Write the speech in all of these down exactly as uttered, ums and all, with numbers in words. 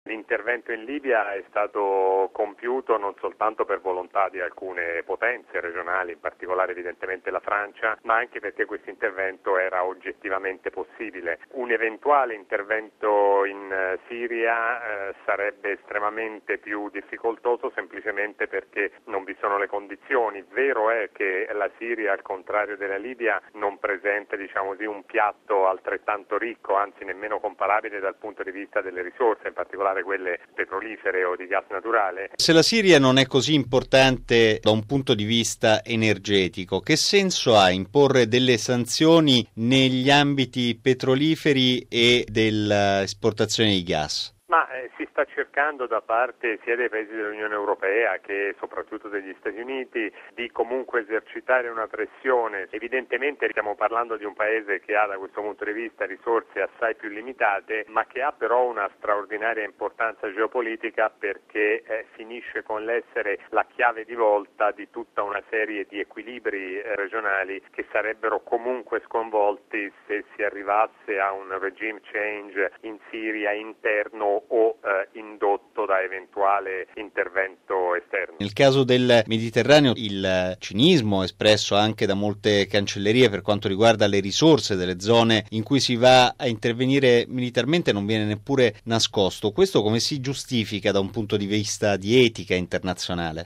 L'intervento in Libia è stato compiuto non soltanto per volontà di alcune potenze regionali, in particolare evidentemente la Francia, ma anche perché questo intervento era oggettivamente possibile. Un eventuale intervento in Siria eh, sarebbe estremamente più difficoltoso semplicemente perché non vi sono le condizioni. Vero è che la Siria, al contrario della Libia, non presenta, diciamo così, un piatto altrettanto ricco, anzi nemmeno comparabile dal punto di vista delle risorse, in particolare quelle petrolifere o di gas naturale. Se la Siria non è così importante da un punto di vista energetico, che senso ha imporre delle sanzioni negli ambiti petroliferi e dell'esportazione di gas? Ma eh, si sta cercando da parte sia dei paesi dell'Unione Europea che soprattutto degli Stati Uniti di comunque esercitare una pressione. Evidentemente stiamo parlando di un paese che ha da questo punto di vista risorse assai più limitate, ma che ha però una straordinaria importanza geopolitica perché eh, finisce con l'essere la chiave di volta di tutta una serie di equilibri eh, regionali che sarebbero comunque sconvolti se si arrivasse a un regime change in Siria interno o eh, indotto da eventuale intervento esterno. Nel caso del Mediterraneo il cinismo espresso anche da molte cancellerie per quanto riguarda le risorse delle zone in cui si va a intervenire militarmente non viene neppure nascosto. Questo come si giustifica da un punto di vista di etica internazionale?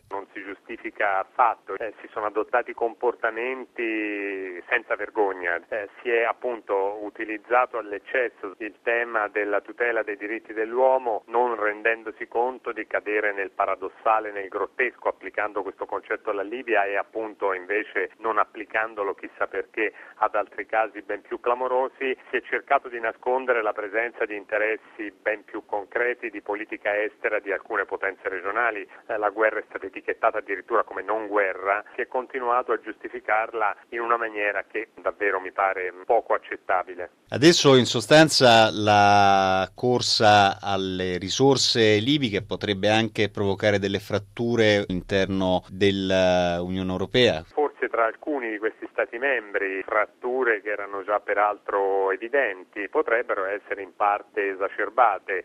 Affatto, eh, si sono adottati comportamenti senza vergogna, eh, si è appunto utilizzato all'eccesso il tema della tutela dei diritti dell'uomo, non rendendosi conto di cadere nel paradossale, nel grottesco, applicando questo concetto alla Libia e appunto invece non applicandolo chissà perché ad altri casi ben più clamorosi. Si è cercato di nascondere la presenza di interessi ben più concreti di politica estera di alcune potenze regionali, eh, la guerra è stata etichettata addirittura come non guerra, si è continuato a giustificarla in una maniera che davvero mi pare poco accettabile. Adesso in sostanza la corsa alle risorse libiche potrebbe anche provocare delle fratture all'interno dell'Unione Europea. Forse tra alcuni di questi Stati membri fratture che erano già peraltro evidenti potrebbero essere in parte esacerbate.